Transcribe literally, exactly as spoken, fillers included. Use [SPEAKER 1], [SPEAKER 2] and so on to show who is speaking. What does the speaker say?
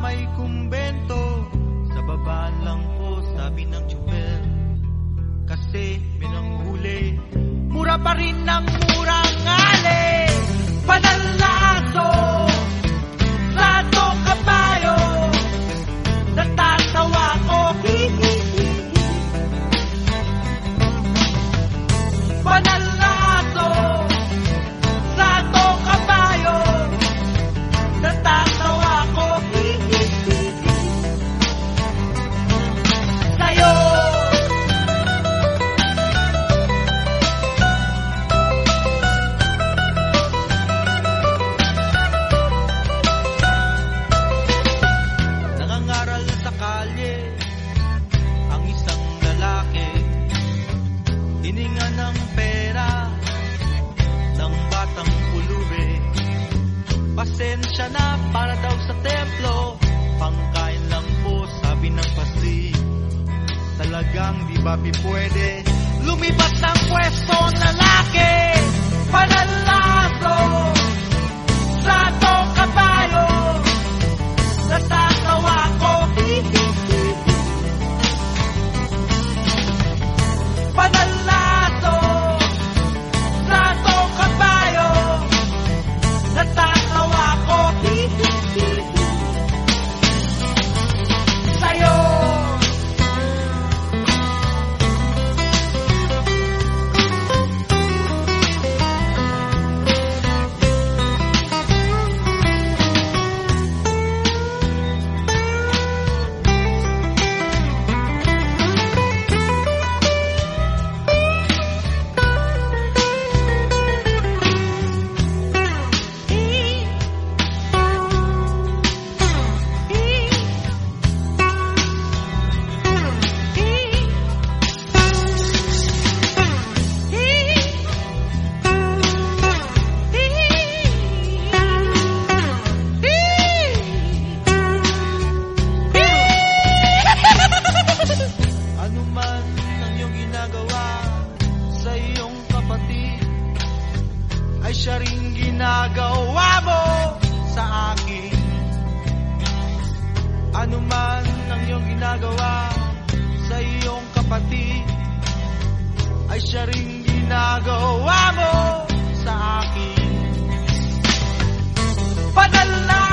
[SPEAKER 1] may kumbento. Sa babaan lang po, sabi ng tsuper. Kasi pinanghuli, mura pa rin ng murang ngali. Panalaso sa to kabayo, natatawa ko. Panalaso sa to kabayo, natatawa ko. Sa'yo nangangaral sa kalye ang isang lalaki, hininga ng pera ng batang pulube. Pasensya na para daw sa templo, pangkain lang po, sabi ng pastri. Talagang di ba pipwede lumipat ng pwesto ang lalaki? Panalaso sa to kabayo, natatawa ko. Panalaso sa to kabayo, natatawa ko. Sa'yo ano man ang iyong ginagawa sa iyong kapatid, ay siya ring ginagawa mo sa akin. Ano man ang iyong ginagawa sa iyong kapatid, ay siya ring ginagawa mo sa akin. Padala